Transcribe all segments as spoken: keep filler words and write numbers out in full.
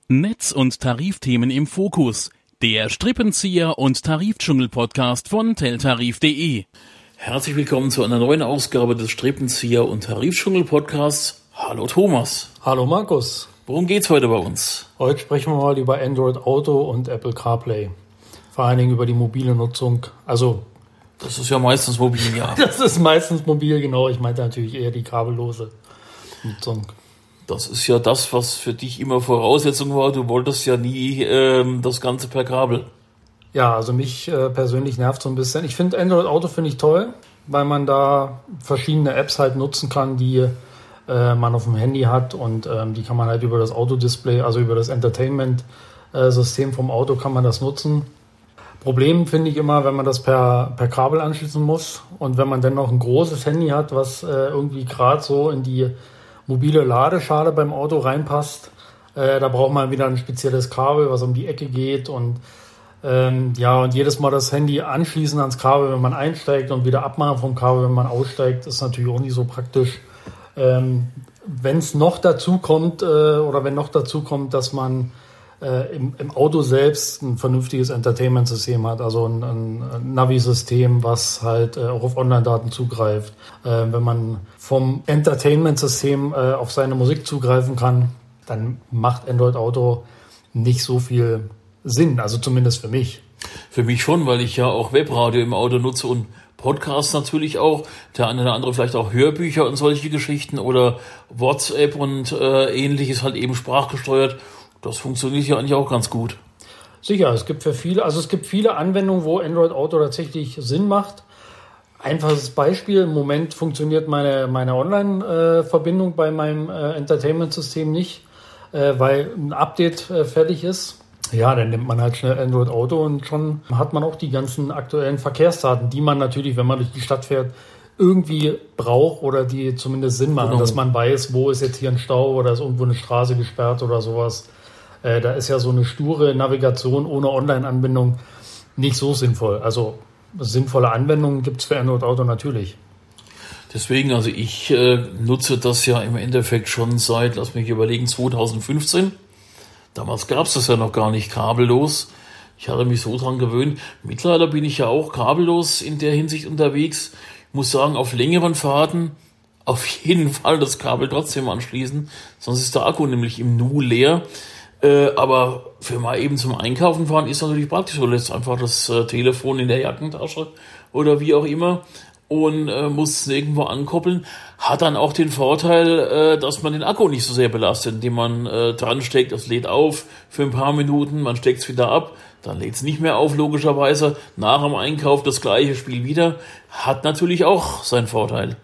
Netz- und Tarifthemen im Fokus. Der Strippenzieher und Tarifdschungel-Podcast von teltarif punkt de. Herzlich willkommen zu einer neuen Ausgabe des Strippenzieher und Tarifdschungel-Podcasts. Hallo Thomas. Hallo Markus. Worum geht's heute bei uns? Heute sprechen wir mal über Android Auto und Apple CarPlay. Vor allen Dingen über die mobile Nutzung. Also das ist ja meistens mobil, ja. Das ist meistens mobil, genau. Ich meinte natürlich eher die kabellose Nutzung. Das ist ja das, was für dich immer Voraussetzung war. Du wolltest ja nie ähm, das Ganze per Kabel. Ja, also mich äh, persönlich nervt so ein bisschen. Ich finde Android Auto finde ich toll, weil man da verschiedene Apps halt nutzen kann, die äh, man auf dem Handy hat und ähm, die kann man halt über das Autodisplay, also über das Entertainment-System vom Auto kann man das nutzen. Problem finde ich immer, wenn man das per, per Kabel anschließen muss und wenn man dann noch ein großes Handy hat, was äh, irgendwie gerade so in die mobile Ladeschale beim Auto reinpasst, äh, da braucht man wieder ein spezielles Kabel, was um die Ecke geht und ähm, ja, und jedes Mal das Handy anschließen ans Kabel, wenn man einsteigt und wieder abmachen vom Kabel, wenn man aussteigt, ist natürlich auch nicht so praktisch. Ähm, wenn es noch dazu kommt äh, oder wenn noch dazu kommt, dass man äh, im, im Auto selbst ein vernünftiges Entertainment-System hat, also ein, ein Navi-System, was halt äh, auch auf Online-Daten zugreift. Äh, wenn man vom Entertainment-System äh, auf seine Musik zugreifen kann, dann macht Android Auto nicht so viel Sinn, also zumindest für mich. Für mich schon, weil ich ja auch Webradio im Auto nutze und Podcasts natürlich auch. Der eine oder andere vielleicht auch Hörbücher und solche Geschichten oder WhatsApp und äh, ähnliches halt eben sprachgesteuert. Das funktioniert ja eigentlich auch ganz gut. Sicher, es gibt für viele, also es gibt viele Anwendungen, wo Android Auto tatsächlich Sinn macht. Einfaches Beispiel, im Moment funktioniert meine, meine Online-Verbindung bei meinem äh, Entertainment-System nicht, äh, weil ein Update äh, fertig ist. Ja, dann nimmt man halt schnell Android Auto und schon hat man auch die ganzen aktuellen Verkehrsdaten, die man natürlich, wenn man durch die Stadt fährt, irgendwie braucht oder die zumindest Sinn machen, genau. Dass man weiß, wo ist jetzt hier ein Stau oder ist irgendwo eine Straße gesperrt oder sowas. Äh, da ist ja so eine sture Navigation ohne Online-Anbindung nicht so sinnvoll. Also sinnvolle Anwendungen gibt es für Android Auto natürlich. Deswegen, also ich äh, nutze das ja im Endeffekt schon seit, lass mich überlegen, zwanzig fünfzehn. Damals gab es das ja noch gar nicht kabellos. Ich hatte mich so dran gewöhnt. Mittlerweile bin ich ja auch kabellos in der Hinsicht unterwegs. Ich muss sagen, auf längeren Fahrten auf jeden Fall das Kabel trotzdem anschließen. Sonst ist der Akku nämlich im Nu leer. Äh, aber für mal eben zum Einkaufen fahren ist natürlich praktisch. Du lässt einfach das äh, Telefon in der Jackentasche oder wie auch immer und äh, muss es irgendwo ankoppeln. Hat dann auch den Vorteil, äh, dass man den Akku nicht so sehr belastet, indem man äh, dran steckt, das lädt auf für ein paar Minuten, man steckt es wieder ab, dann lädt es nicht mehr auf, logischerweise. Nach dem Einkauf das gleiche Spiel wieder. Hat natürlich auch seinen Vorteil.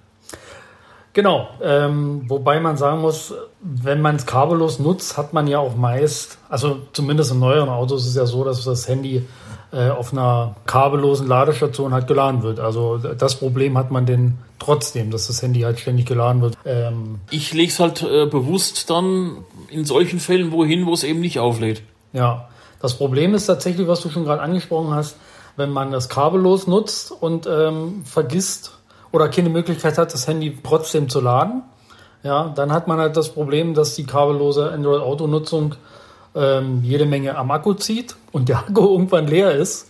Genau, ähm, wobei man sagen muss, wenn man es kabellos nutzt, hat man ja auch meist, also zumindest in neueren Autos ist es ja so, dass das Handy äh, auf einer kabellosen Ladestation halt geladen wird. Also das Problem hat man denn trotzdem, dass das Handy halt ständig geladen wird. Ähm, ich lege es halt äh, bewusst dann in solchen Fällen wohin, wo es eben nicht auflädt. Ja, das Problem ist tatsächlich, was du schon gerade angesprochen hast, wenn man das kabellos nutzt und ähm, vergisst, oder keine Möglichkeit hat, das Handy trotzdem zu laden, ja, dann hat man halt das Problem, dass die kabellose Android-Auto-Nutzung ähm, jede Menge am Akku zieht und der Akku irgendwann leer ist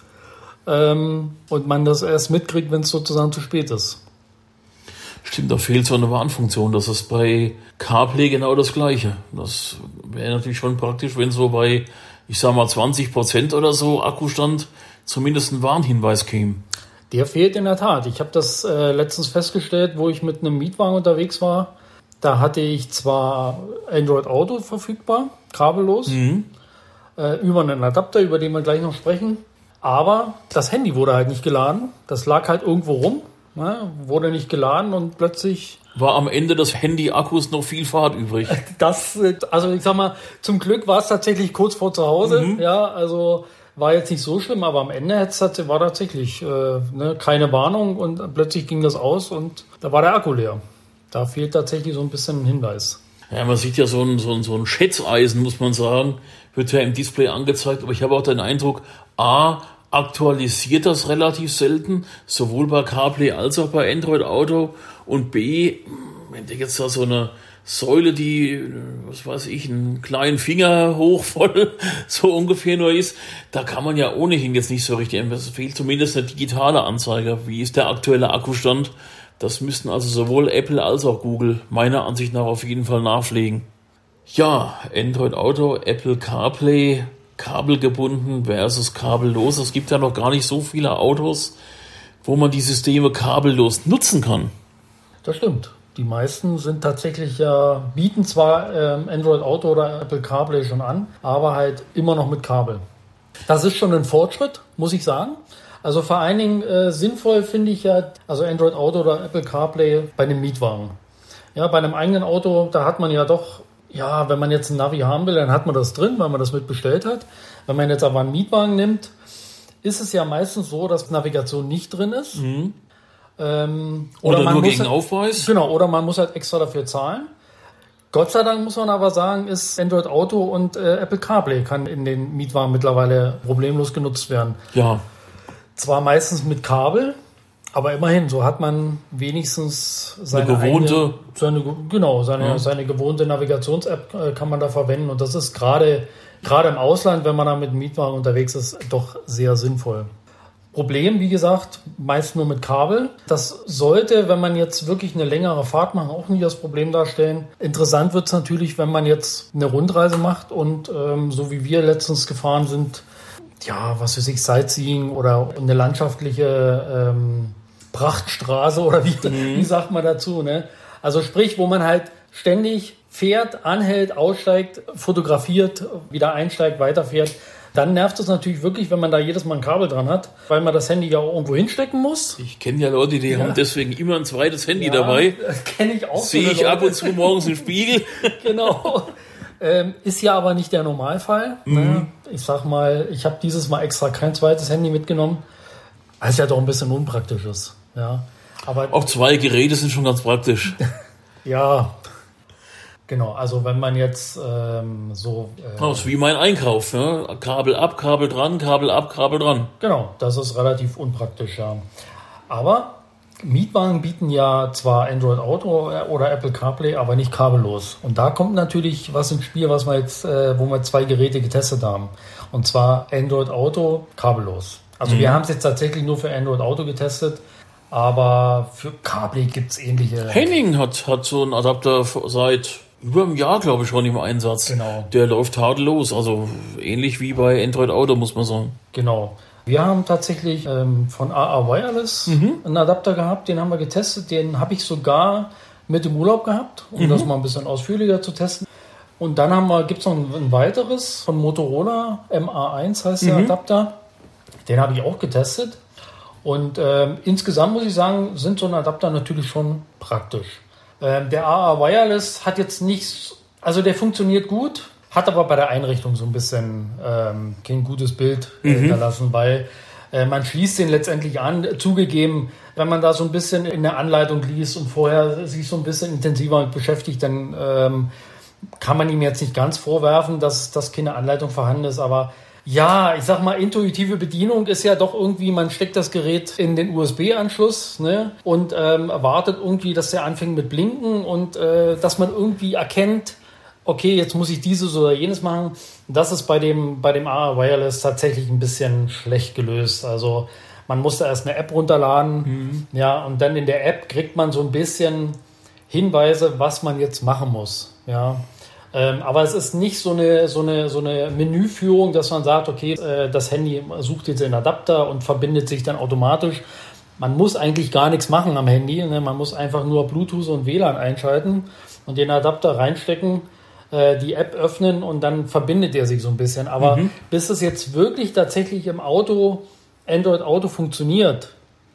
ähm, und man das erst mitkriegt, wenn es sozusagen zu spät ist. Stimmt, da fehlt so eine Warnfunktion. Das ist bei CarPlay genau das Gleiche. Das wäre natürlich schon praktisch, wenn so bei, ich sag mal, zwanzig Prozent oder so Akkustand zumindest ein Warnhinweis käme. Der fehlt in der Tat. Ich habe das äh, letztens festgestellt, wo ich mit einem Mietwagen unterwegs war. Da hatte ich zwar Android Auto verfügbar, kabellos, mhm. äh, über einen Adapter, über den wir gleich noch sprechen. Aber das Handy wurde halt nicht geladen. Das lag halt irgendwo rum, ne? Wurde nicht geladen und plötzlich war am Ende des Handy-Akkus noch viel Fahrt übrig. Das, also ich sag mal, zum Glück war es tatsächlich kurz vor zu Hause. Mhm. Ja, also war jetzt nicht so schlimm, aber am Ende war tatsächlich äh, ne, keine Warnung und plötzlich ging das aus und da war der Akku leer. Da fehlt tatsächlich so ein bisschen ein Hinweis. Ja, man sieht ja so ein, so ein, so ein Schätzeisen, muss man sagen, wird ja im Display angezeigt, aber ich habe auch den Eindruck, A, aktualisiert das relativ selten, sowohl bei CarPlay als auch bei Android Auto und B, wenn du jetzt da so eine Säule, die, was weiß ich, einen kleinen Finger hoch voll, so ungefähr nur ist. Da kann man ja ohnehin jetzt nicht so richtig, es fehlt zumindest der digitale Anzeiger. Wie ist der aktuelle Akkustand? Das müssten also sowohl Apple als auch Google meiner Ansicht nach auf jeden Fall nachpflegen. Ja, Android Auto, Apple CarPlay, kabelgebunden versus kabellos. Es gibt ja noch gar nicht so viele Autos, wo man die Systeme kabellos nutzen kann. Das stimmt. Die meisten sind tatsächlich ja, bieten zwar ähm, Android Auto oder Apple CarPlay schon an, aber halt immer noch mit Kabel. Das ist schon ein Fortschritt, muss ich sagen. Also vor allen Dingen äh, sinnvoll finde ich ja, also Android Auto oder Apple CarPlay bei einem Mietwagen. Ja, bei einem eigenen Auto, da hat man ja doch, ja, wenn man jetzt ein Navi haben will, dann hat man das drin, weil man das mit bestellt hat. Wenn man jetzt aber einen Mietwagen nimmt, ist es ja meistens so, dass Navigation nicht drin ist. Mhm. Ähm, oder oder man nur muss gegen halt, Aufpreis. Genau, oder man muss halt extra dafür zahlen. Gott sei Dank muss man aber sagen, ist Android Auto und äh, Apple CarPlay kann in den Mietwagen mittlerweile problemlos genutzt werden. Ja. Zwar meistens mit Kabel, aber immerhin, so hat man wenigstens seine Eine gewohnte, eigene, seine, genau, seine, ja. seine gewohnte Navigations-App äh, kann man da verwenden. Und das ist gerade, gerade im Ausland, wenn man da mit dem Mietwagen unterwegs ist, doch sehr sinnvoll. Problem, wie gesagt, meist nur mit Kabel. Das sollte, wenn man jetzt wirklich eine längere Fahrt macht, auch nie das Problem darstellen. Interessant wird es natürlich, wenn man jetzt eine Rundreise macht und ähm, so wie wir letztens gefahren sind, ja, was weiß ich, Sightseeing oder eine landschaftliche ähm, Prachtstraße oder wie, mhm. wie sagt man dazu, ne? Also sprich, wo man halt ständig fährt, anhält, aussteigt, fotografiert, wieder einsteigt, weiterfährt. Dann nervt es natürlich wirklich, wenn man da jedes Mal ein Kabel dran hat, weil man das Handy ja auch irgendwo hinstecken muss. Ich kenne ja Leute, die ja. haben deswegen immer ein zweites Handy ja, dabei. Das kenne ich auch. Sehe ich ab und zu morgens im Spiegel. Genau. Ähm, ist ja aber nicht der Normalfall. Mhm. Ne? Ich sag mal, ich habe dieses Mal extra kein zweites Handy mitgenommen, weil es ja doch ein bisschen unpraktisch ist. Ja. Aber auch zwei Geräte sind schon ganz praktisch. Ja. Genau, also wenn man jetzt ähm, so... Äh, das ist wie mein Einkauf, ne? Kabel ab, Kabel dran, Kabel ab, Kabel dran. Genau, das ist relativ unpraktisch, ja. Aber Mietwagen bieten ja zwar Android Auto oder Apple CarPlay, aber nicht kabellos. Und da kommt natürlich was ins Spiel, was wir jetzt, äh, wo wir zwei Geräte getestet haben. Und zwar Android Auto kabellos. Also mhm. wir haben es jetzt tatsächlich nur für Android Auto getestet, aber für CarPlay gibt es ähnliche... Henning hat, hat so einen Adapter seit... über einem Jahr, glaube ich, schon im Einsatz. Genau. Der läuft tadellos. Also ähnlich wie bei Android Auto, muss man sagen. Genau. Wir haben tatsächlich ähm, von A A Wireless mhm. einen Adapter gehabt. Den haben wir getestet. Den habe ich sogar mit im Urlaub gehabt, um mhm. das mal ein bisschen ausführlicher zu testen. Und dann haben wir, gibt es noch ein, ein weiteres von Motorola. M A eins heißt der mhm. Adapter. Den habe ich auch getestet. Und ähm, insgesamt muss ich sagen, sind so ein Adapter natürlich schon praktisch. Der A A Wireless hat jetzt nichts, also der funktioniert gut, hat aber bei der Einrichtung so ein bisschen ähm, kein gutes Bild äh, mhm. hinterlassen, weil äh, man schließt den letztendlich an. Zugegeben, wenn man da so ein bisschen in der Anleitung liest und vorher sich so ein bisschen intensiver mit beschäftigt, dann ähm, kann man ihm jetzt nicht ganz vorwerfen, dass, dass keine Anleitung vorhanden ist, aber ja, ich sag mal, intuitive Bedienung ist ja doch irgendwie, man steckt das Gerät in den U S B-Anschluss, ne, und ähm, erwartet irgendwie, dass der anfängt mit Blinken und äh, dass man irgendwie erkennt, okay, jetzt muss ich dieses oder jenes machen. Das ist bei dem, bei dem A A Wireless tatsächlich ein bisschen schlecht gelöst. Also man musste erst eine App runterladen, mhm. ja, und dann in der App kriegt man so ein bisschen Hinweise, was man jetzt machen muss, ja. Ähm, aber es ist nicht so eine, so eine, so eine Menüführung, dass man sagt, okay, äh, das Handy sucht jetzt den Adapter und verbindet sich dann automatisch. Man muss eigentlich gar nichts machen am Handy, ne? Man muss einfach nur Bluetooth und W L A N einschalten und den Adapter reinstecken, äh, die App öffnen und dann verbindet er sich so ein bisschen. Aber mhm. bis es jetzt wirklich tatsächlich im Auto, Android Auto funktioniert,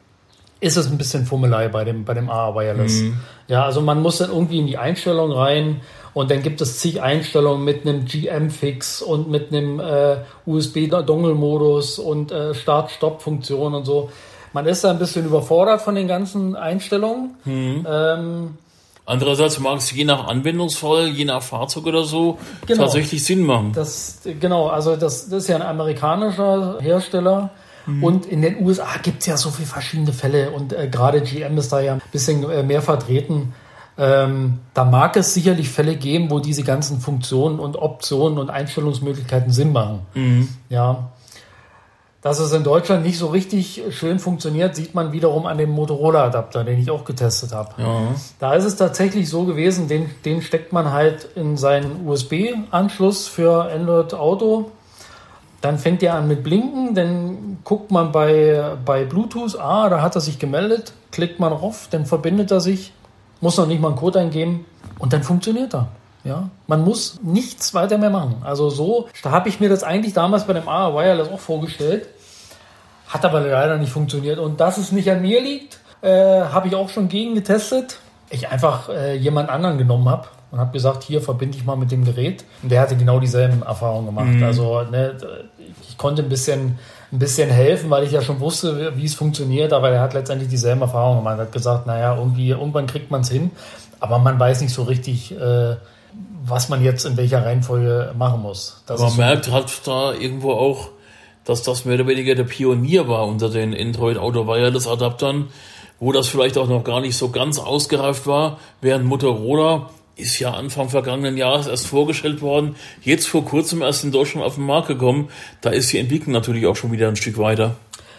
ist es ein bisschen Fummelei bei dem, bei dem A A Wireless. Mhm. Ja, also man muss dann irgendwie in die Einstellung rein und dann gibt es zig Einstellungen mit einem G M-Fix und mit einem äh, U S B-Dongle-Modus und äh, Start-Stopp-Funktion und so. Man ist da ein bisschen überfordert von den ganzen Einstellungen. Mhm. Ähm, Andererseits mag es je nach Anwendungsfall, je nach Fahrzeug oder so genau. tatsächlich Sinn machen. Das, genau, also das, das ist ja ein amerikanischer Hersteller. Mhm. Und in den U S A gibt es ja so viele verschiedene Fälle und äh, gerade G M ist da ja ein bisschen äh, mehr vertreten. Ähm, da mag es sicherlich Fälle geben, wo diese ganzen Funktionen und Optionen und Einstellungsmöglichkeiten Sinn machen. Mhm. Ja. Dass es in Deutschland nicht so richtig schön funktioniert, sieht man wiederum an dem Motorola-Adapter, den ich auch getestet habe. Ja. Da ist es tatsächlich so gewesen, den, den steckt man halt in seinen U S B-Anschluss für Android Auto. Dann fängt der an mit Blinken, dann guckt man bei, bei Bluetooth, ah, da hat er sich gemeldet, klickt man drauf, dann verbindet er sich, muss noch nicht mal einen Code eingeben und dann funktioniert er. Ja, man muss nichts weiter mehr machen. Also so, da habe ich mir das eigentlich damals bei dem A R Wireless auch vorgestellt, hat aber leider nicht funktioniert. Und dass es nicht an mir liegt, äh, habe ich auch schon gegen getestet. Ich einfach äh, jemand anderen genommen habe und habe gesagt, hier verbinde ich mal mit dem Gerät. Und der hatte genau dieselben Erfahrungen gemacht. Mhm. Also ne, ich konnte ein bisschen, ein bisschen helfen, weil ich ja schon wusste, wie es funktioniert. Aber er hat letztendlich dieselben Erfahrungen gemacht. Er hat gesagt, naja, irgendwie, irgendwann kriegt man es hin. Aber man weiß nicht so richtig, äh, was man jetzt in welcher Reihenfolge machen muss. Das man merkt halt da irgendwo auch, dass das mehr oder weniger der Pionier war unter den Android Auto Wireless Adaptern, wo das vielleicht auch noch gar nicht so ganz ausgereift war, während Motorola ist ja Anfang vergangenen Jahres erst vorgestellt worden, jetzt vor kurzem erst in Deutschland auf den Markt gekommen. Da ist die Entwicklung natürlich auch schon wieder ein Stück weiter.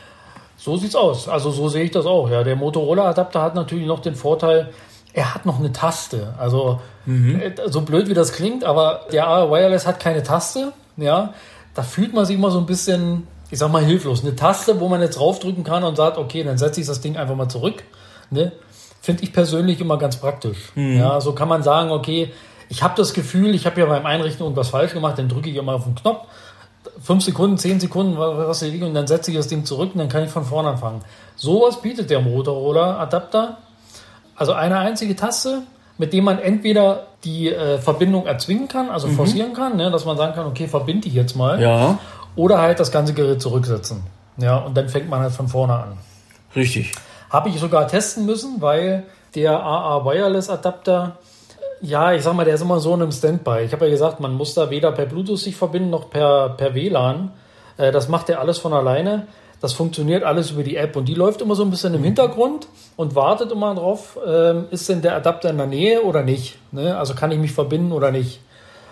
So sieht's aus. Also so sehe ich das auch. Ja, der Motorola Adapter hat natürlich noch den Vorteil, er hat noch eine Taste. Also mhm. so blöd wie das klingt, aber der A R Wireless hat keine Taste. Ja, da fühlt man sich immer so ein bisschen, ich sag mal, hilflos. Eine Taste, wo man jetzt draufdrücken kann und sagt, okay, dann setze ich das Ding einfach mal zurück. Ne? Finde ich persönlich immer ganz praktisch. Mhm. Ja, so kann man sagen, okay, ich habe das Gefühl, ich habe ja beim Einrichten irgendwas falsch gemacht, dann drücke ich immer auf den Knopf. Fünf Sekunden, zehn Sekunden, was ich liege, und dann setze ich das Ding zurück und dann kann ich von vorne anfangen. Sowas bietet der Motorola Adapter. Also eine einzige Taste, mit dem man entweder die äh, Verbindung erzwingen kann, also mhm. forcieren kann, ne, dass man sagen kann, okay, verbinde ich jetzt mal. Ja. Oder halt das ganze Gerät zurücksetzen. Ja, und dann fängt man halt von vorne an. Richtig. Habe ich sogar testen müssen, weil der A R Wireless Adapter, ja, ich sag mal, der ist immer so in einem Standby. Ich habe ja gesagt, man muss da weder per Bluetooth sich verbinden, noch per, per W L A N. Äh, das macht er alles von alleine. Das funktioniert alles über die App und die läuft immer so ein bisschen im Hintergrund und wartet immer drauf, ähm, ist denn der Adapter in der Nähe oder nicht? Ne? Also kann ich mich verbinden oder nicht?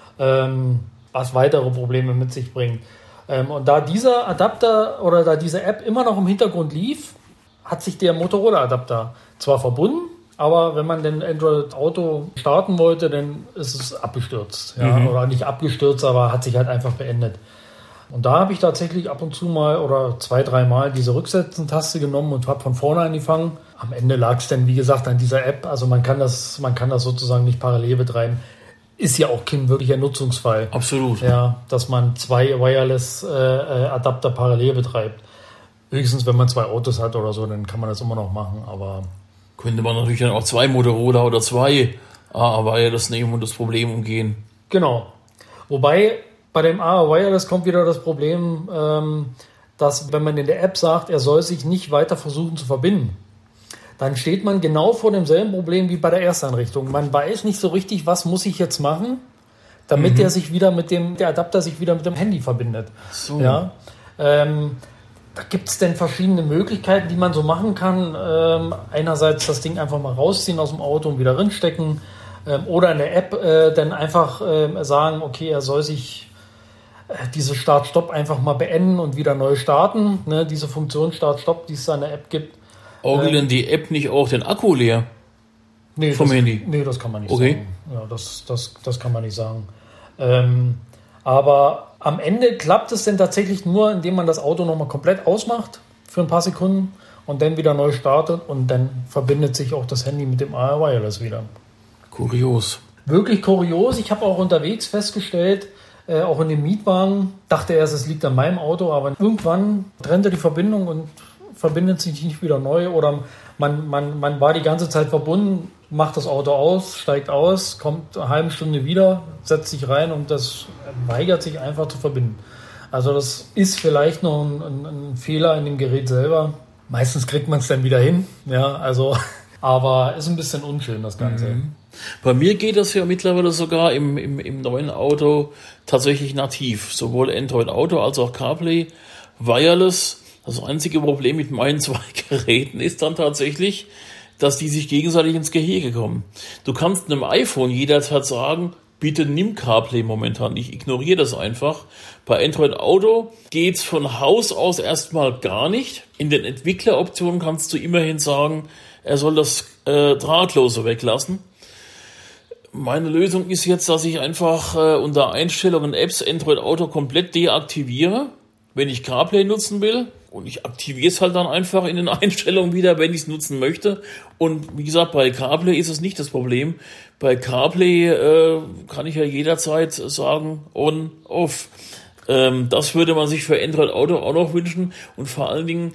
Ähm, was weitere Probleme mit sich bringt. Ähm, und da dieser Adapter oder da diese App immer noch im Hintergrund lief, hat sich der Motorola-Adapter zwar verbunden, aber wenn man den Android Auto starten wollte, dann ist es abgestürzt. Ja? Mhm. Oder nicht abgestürzt, aber hat sich halt einfach beendet. Und da habe ich tatsächlich ab und zu mal oder zwei, dreimal diese Rücksetzen-Taste genommen und habe von vorne angefangen. Am Ende lag es dann, wie gesagt, an dieser App. Also man kann das, man kann das sozusagen nicht parallel betreiben. Ist ja auch kein wirklicher Nutzungsfall. Absolut. Ja, dass man zwei Wireless-Adapter äh, parallel betreibt. Höchstens, wenn man zwei Autos hat oder so, dann kann man das immer noch machen. Aber könnte man natürlich dann auch zwei Motorola oder zwei A R Wireless nehmen und das Problem umgehen. Genau. Wobei bei dem A R Wireless kommt wieder das Problem, ähm, dass wenn man in der App sagt, er soll sich nicht weiter versuchen zu verbinden, dann steht man genau vor demselben Problem wie bei der Ersteinrichtung. Man weiß nicht so richtig, was muss ich jetzt machen, damit mhm. der sich wieder mit dem, der Adapter sich wieder mit dem Handy verbindet. So. Ja, ähm, da gibt es denn verschiedene Möglichkeiten, die man so machen kann. Ähm, einerseits das Ding einfach mal rausziehen aus dem Auto und wieder reinstecken. Ähm, oder in der App äh, dann einfach äh, sagen, okay, er soll sich diese Start-Stopp einfach mal beenden und wieder neu starten. Ne, diese Funktion Start-Stopp, die es da in der App gibt. Orgelt denn die App nicht auch den Akku leer? Nee, vom das, Handy? Nee, das kann man nicht okay. sagen. Ja, das, das, das kann man nicht sagen. Ähm, aber am Ende klappt es denn tatsächlich nur, indem man das Auto nochmal komplett ausmacht für ein paar Sekunden und dann wieder neu startet und dann verbindet sich auch das Handy mit dem A R Wireless wieder. Kurios. Wirklich kurios. Ich habe auch unterwegs festgestellt, Äh, auch in dem Mietwagen, dachte erst, es liegt an meinem Auto, aber irgendwann trennt er die Verbindung und verbindet sich nicht wieder neu oder man, man, man war die ganze Zeit verbunden, macht das Auto aus, steigt aus, kommt eine halbe Stunde wieder, setzt sich rein und das weigert sich einfach zu verbinden. Also das ist vielleicht noch ein, ein, ein Fehler in dem Gerät selber. Meistens kriegt man es dann wieder hin, ja, also, aber ist ein bisschen unschön das Ganze. Mhm. Bei mir geht das ja mittlerweile sogar im, im, im neuen Auto tatsächlich nativ. Sowohl Android Auto als auch CarPlay, Wireless. Das einzige Problem mit meinen zwei Geräten ist dann tatsächlich, dass die sich gegenseitig ins Gehege kommen. Du kannst einem iPhone jederzeit sagen, bitte nimm CarPlay momentan. Ich ignoriere das einfach. Bei Android Auto geht's von Haus aus erstmal gar nicht. In den Entwickleroptionen kannst du immerhin sagen, er soll das äh, Drahtlose weglassen. Meine Lösung ist jetzt, dass ich einfach äh, unter Einstellungen Apps Android Auto komplett deaktiviere, wenn ich CarPlay nutzen will. Und ich aktiviere es halt dann einfach in den Einstellungen wieder, wenn ich es nutzen möchte. Und wie gesagt, bei CarPlay ist es nicht das Problem. Bei CarPlay äh, kann ich ja jederzeit sagen, on, off. Ähm, das würde man sich für Android Auto auch noch wünschen. Und vor allen Dingen,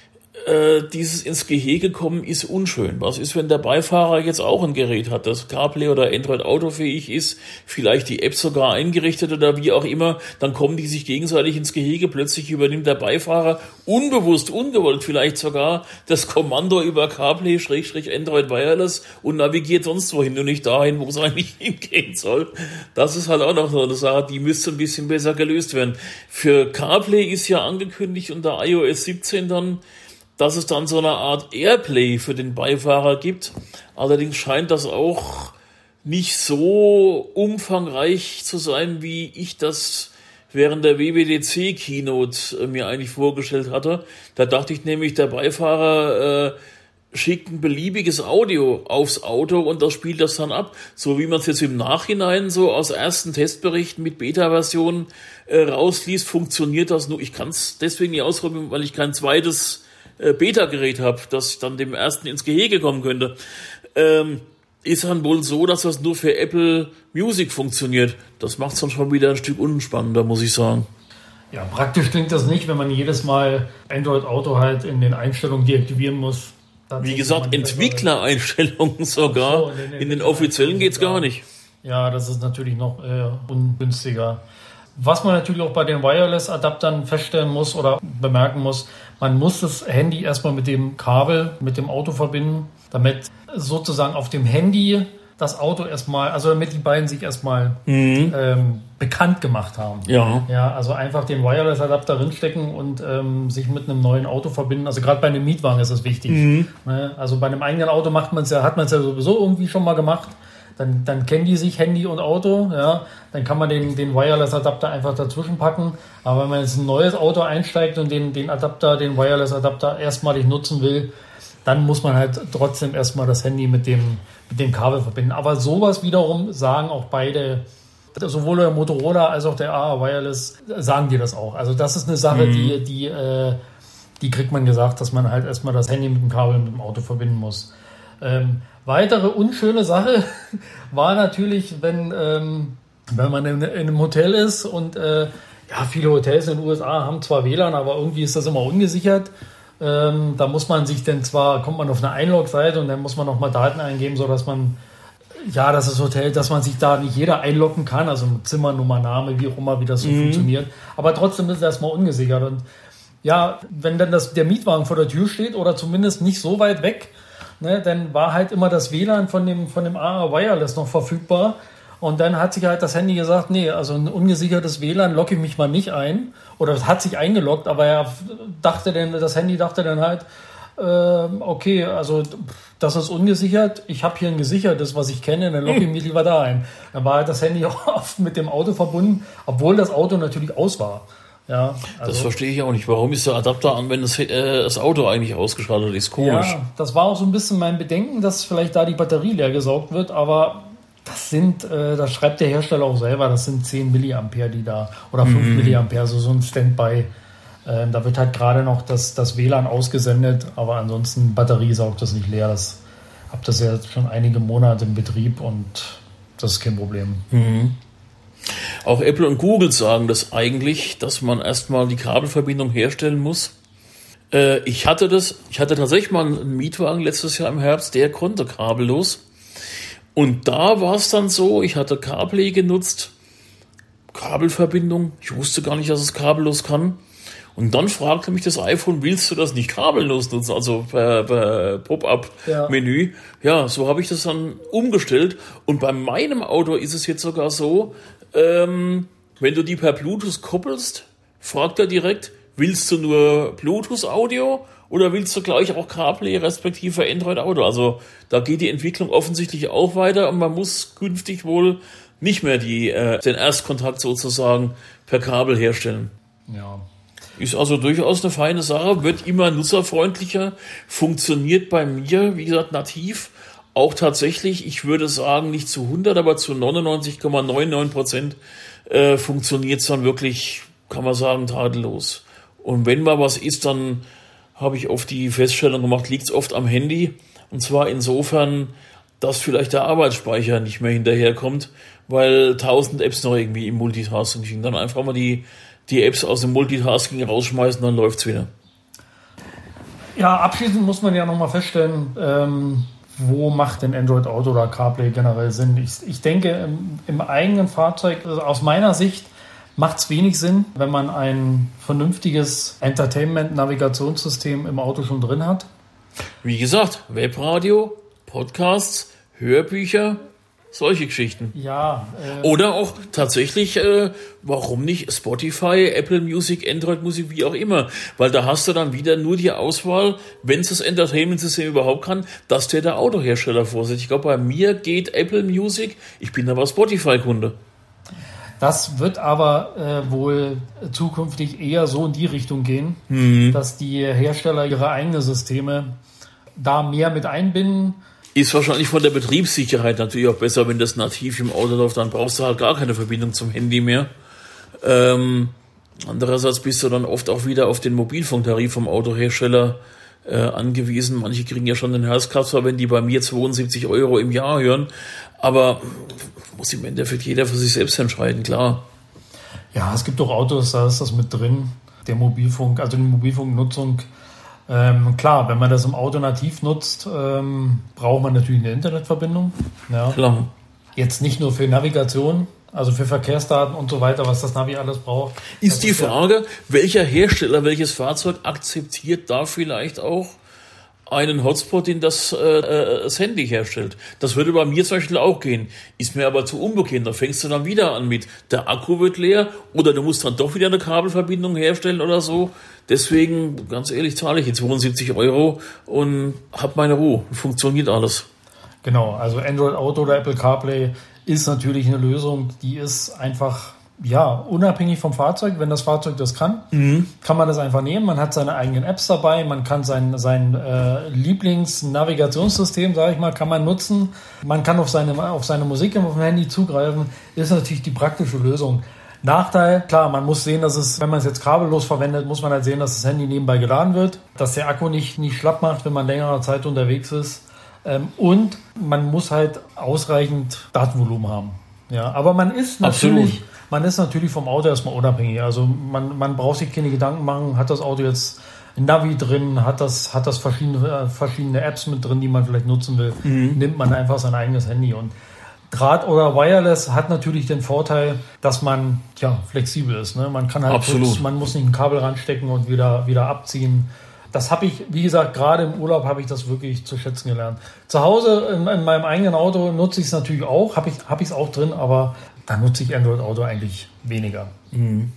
äh, dieses ins Gehege kommen ist unschön. Was ist, wenn der Beifahrer jetzt auch ein Gerät hat, das CarPlay oder Android Auto fähig ist, vielleicht die App sogar eingerichtet oder wie auch immer, dann kommen die sich gegenseitig ins Gehege. Plötzlich übernimmt der Beifahrer unbewusst, ungewollt vielleicht sogar das Kommando über CarPlay Schrägstrich Android Wireless und navigiert sonst wohin und nicht dahin, wo es eigentlich hingehen soll. Das ist halt auch noch so eine Sache, die müsste ein bisschen besser gelöst werden. Für CarPlay ist ja angekündigt unter i O S siebzehn dann, dass es dann so eine Art Airplay für den Beifahrer gibt. Allerdings scheint das auch nicht so umfangreich zu sein, wie ich das während der W W D C-Keynote mir eigentlich vorgestellt hatte. Da dachte ich nämlich, der Beifahrer äh, schickt ein beliebiges Audio aufs Auto und das spielt das dann ab. So wie man es jetzt im Nachhinein so aus ersten Testberichten mit Beta-Versionen äh, rausliest, funktioniert das nur. Ich kann es deswegen nicht ausprobieren, weil ich kein zweites Beta-Gerät habe, das dann dem ersten ins Gehege kommen könnte, ähm, ist dann wohl so, dass das nur für Apple Music funktioniert. Das macht es dann schon wieder ein Stück unspannender, muss ich sagen. Ja, praktisch klingt das nicht, wenn man jedes Mal Android Auto halt in den Einstellungen deaktivieren muss. Wie gesagt, Entwicklereinstellungen sogar. So, in den, in den offiziellen geht's gar nicht. Ja, das ist natürlich noch äh, ungünstiger. Was man natürlich auch bei den Wireless-Adaptern feststellen muss oder bemerken muss, man muss das Handy erstmal mit dem Kabel, mit dem Auto verbinden, damit sozusagen auf dem Handy das Auto erstmal, also damit die beiden sich erstmal mhm. ähm, bekannt gemacht haben. Ja. Ja, also einfach den Wireless-Adapter rinstecken und ähm, sich mit einem neuen Auto verbinden. Also gerade bei einem Mietwagen ist das wichtig. Mhm. Ne? Also bei einem eigenen Auto macht man es ja, hat man es ja sowieso irgendwie schon mal gemacht. Dann, dann kennen die sich Handy und Auto, ja, dann kann man den, den Wireless-Adapter einfach dazwischen packen. Aber wenn man jetzt ein neues Auto einsteigt und den, den Adapter, den Wireless-Adapter erstmalig nutzen will, dann muss man halt trotzdem erstmal das Handy mit dem, mit dem Kabel verbinden. Aber sowas wiederum sagen auch beide, sowohl der Motorola als auch der A A Wireless, sagen dir das auch. Also das ist eine Sache, mhm. die, die, äh, die kriegt man gesagt, dass man halt erstmal das Handy mit dem Kabel mit dem Auto verbinden muss. Ähm, weitere unschöne Sache war natürlich, wenn, ähm, wenn man in, in einem Hotel ist und äh, ja, viele Hotels in den U S A haben zwar W L A N, aber irgendwie ist das immer ungesichert. Ähm, da muss man sich dann zwar, kommt man auf eine Einlog-Seite und dann muss man nochmal Daten eingeben, sodass man, ja, das ist Hotel, dass man sich da nicht jeder einloggen kann, also Zimmernummer, Name, wie auch immer, wie das so mhm. funktioniert. Aber trotzdem ist es erstmal ungesichert. Und ja, wenn dann das, der Mietwagen vor der Tür steht oder zumindest nicht so weit weg, ne, dann war halt immer das W L A N von dem, von dem A A Wireless noch verfügbar. Und dann hat sich halt das Handy gesagt, nee, also ein ungesichertes W L A N logge ich mich mal nicht ein. Oder es hat sich eingeloggt, aber er dachte dann, das Handy dachte dann halt, äh, okay, also das ist ungesichert, ich habe hier ein gesichertes, was ich kenne, dann logge ich mich lieber da ein. Dann war halt das Handy auch oft mit dem Auto verbunden, obwohl das Auto natürlich aus war. Ja, also, das verstehe ich auch nicht. Warum ist der Adapter an, wenn das, äh, das Auto eigentlich ausgeschaltet ist? Komisch. Ja, das war auch so ein bisschen mein Bedenken, dass vielleicht da die Batterie leer gesaugt wird, aber das sind, äh, das schreibt der Hersteller auch selber, das sind zehn Milliampere, die da, oder fünf mhm. Milliampere, also so ein Standby. Äh, da wird halt gerade noch das, das W L A N ausgesendet, aber ansonsten Batterie saugt das nicht leer. Das habe das ja jetzt schon einige Monate im Betrieb und das ist kein Problem. Mhm. Auch Apple und Google sagen das eigentlich, dass man erstmal die Kabelverbindung herstellen muss. Äh, ich hatte das, ich hatte tatsächlich mal einen Mietwagen letztes Jahr im Herbst, der konnte kabellos. Und da war es dann so, ich hatte CarPlay genutzt, Kabelverbindung, ich wusste gar nicht, dass es kabellos kann. Und dann fragte mich das iPhone, willst du das nicht kabellos nutzen, also per, per Pop-up-Menü? Ja. ja, so habe ich das dann umgestellt. Und bei meinem Auto ist es jetzt sogar so, ähm, wenn du die per Bluetooth koppelst, fragt er direkt, willst du nur Bluetooth-Audio oder willst du gleich auch CarPlay respektive Android-Auto? Also da geht die Entwicklung offensichtlich auch weiter und man muss künftig wohl nicht mehr die, äh, den Erstkontakt sozusagen per Kabel herstellen. Ja. Ist also durchaus eine feine Sache, wird immer nutzerfreundlicher, funktioniert bei mir, wie gesagt, nativ. Auch tatsächlich, ich würde sagen, nicht zu hundert, aber zu neunundneunzig Komma neunundneunzig Prozent äh, funktioniert es dann wirklich, kann man sagen, tadellos. Und wenn mal was ist, dann habe ich oft die Feststellung gemacht, liegt es oft am Handy. Und zwar insofern, dass vielleicht der Arbeitsspeicher nicht mehr hinterherkommt, weil tausend Apps noch irgendwie im Multitasking sind. Dann einfach mal die, die Apps aus dem Multitasking rausschmeißen, dann läuft's wieder. Ja, abschließend muss man ja nochmal feststellen, ähm, wo macht denn Android Auto oder CarPlay generell Sinn? Ich, ich denke, im, im eigenen Fahrzeug, also aus meiner Sicht, macht es wenig Sinn, wenn man ein vernünftiges Entertainment-Navigationssystem im Auto schon drin hat. Wie gesagt, Webradio, Podcasts, Hörbücher, solche Geschichten. Ja. Äh, Oder auch tatsächlich, äh, warum nicht Spotify, Apple Music, Android Music, wie auch immer. Weil da hast du dann wieder nur die Auswahl, wenn es das Entertainment-System überhaupt kann, dass der der Autohersteller vorsieht. Ich glaube, bei mir geht Apple Music, ich bin aber Spotify-Kunde. Das wird aber äh, wohl zukünftig eher so in die Richtung gehen, Mhm. dass die Hersteller ihre eigenen Systeme da mehr mit einbinden. Ist wahrscheinlich von der Betriebssicherheit natürlich auch besser, wenn das nativ im Auto läuft, dann brauchst du halt gar keine Verbindung zum Handy mehr. Ähm, andererseits bist du dann oft auch wieder auf den Mobilfunktarif vom Autohersteller äh, angewiesen. Manche kriegen ja schon den Herzkasper, wenn die bei mir zweiundsiebzig Euro im Jahr hören. Aber muss im Endeffekt jeder für sich selbst entscheiden, klar. Ja, es gibt auch Autos, da ist das mit drin, der Mobilfunk, also die Mobilfunknutzung. Ähm, klar, wenn man das im Auto nativ nutzt, ähm, braucht man natürlich eine Internetverbindung. Ja. Klar. Jetzt nicht nur für Navigation, also für Verkehrsdaten und so weiter, was das Navi alles braucht. Ist Das die Frage, ja, welcher Hersteller, welches Fahrzeug akzeptiert da vielleicht auch einen Hotspot, den das, äh, das Handy herstellt. Das würde bei mir zum Beispiel auch gehen. Ist mir aber zu unbekannt. Da fängst du dann wieder an mit, der Akku wird leer oder du musst dann doch wieder eine Kabelverbindung herstellen oder so. Deswegen, ganz ehrlich, zahle ich jetzt zweiundsiebzig Euro und hab meine Ruhe. Funktioniert alles. Genau, also Android Auto oder Apple CarPlay ist natürlich eine Lösung, die ist einfach, ja, unabhängig vom Fahrzeug. Wenn das Fahrzeug das kann, mhm. kann man das einfach nehmen. Man hat seine eigenen Apps dabei, man kann sein, sein äh, Lieblingsnavigationssystem, sage ich mal, kann man nutzen. Man kann auf seine, auf seine Musik auf dem Handy zugreifen. Ist natürlich die praktische Lösung. Nachteil, klar, man muss sehen, dass es, wenn man es jetzt kabellos verwendet, muss man halt sehen, dass das Handy nebenbei geladen wird, dass der Akku nicht, nicht schlapp macht, wenn man längere Zeit unterwegs ist. Ähm, und man muss halt ausreichend Datenvolumen haben. Ja, aber man ist natürlich, Absolut. man ist natürlich vom Auto erstmal unabhängig. Also man, man braucht sich keine Gedanken machen, hat das Auto jetzt ein Navi drin, hat das, hat das verschiedene, äh, verschiedene Apps mit drin, die man vielleicht nutzen will, mhm. nimmt man einfach sein eigenes Handy. Und Draht oder Wireless hat natürlich den Vorteil, dass man ja flexibel ist. Ne? Man kann halt kurz, man muss nicht ein Kabel ranstecken und wieder, wieder abziehen. Das habe ich, wie gesagt, gerade im Urlaub habe ich das wirklich zu schätzen gelernt. Zu Hause in, in meinem eigenen Auto nutze ich es natürlich auch, habe ich habe ich es auch drin, aber da nutze ich Android Auto eigentlich weniger. Mhm.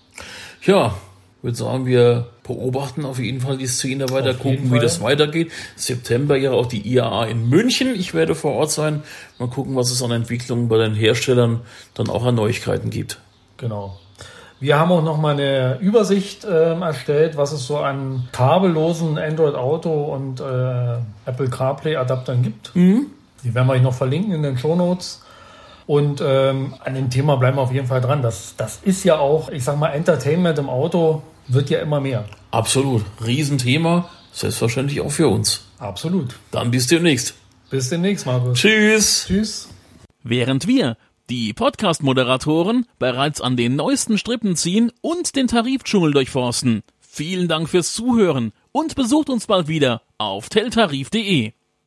Ja, ich würde sagen, wir beobachten auf jeden Fall die Szene weiter, auf gucken, wie das weitergeht. September ja auch die I A A in München. Ich werde vor Ort sein. Mal gucken, was es an Entwicklungen bei den Herstellern dann auch an Neuigkeiten gibt. Genau. Wir haben auch noch mal eine Übersicht äh, erstellt, was es so an kabellosen Android Auto und äh, Apple CarPlay Adaptern gibt. Mhm. Die werden wir euch noch verlinken in den Shownotes. Und ähm, an dem Thema bleiben wir auf jeden Fall dran. Das, das ist ja auch, ich sag mal, Entertainment im Auto wird ja immer mehr. Absolut. Riesenthema. Selbstverständlich auch für uns. Absolut. Dann bis demnächst. Bis demnächst, Markus. Tschüss. Tschüss. Während wir, die Podcast-Moderatoren, bereits an den neuesten Strippen ziehen und den Tarifdschungel durchforsten. Vielen Dank fürs Zuhören und besucht uns bald wieder auf teltarif punkt de.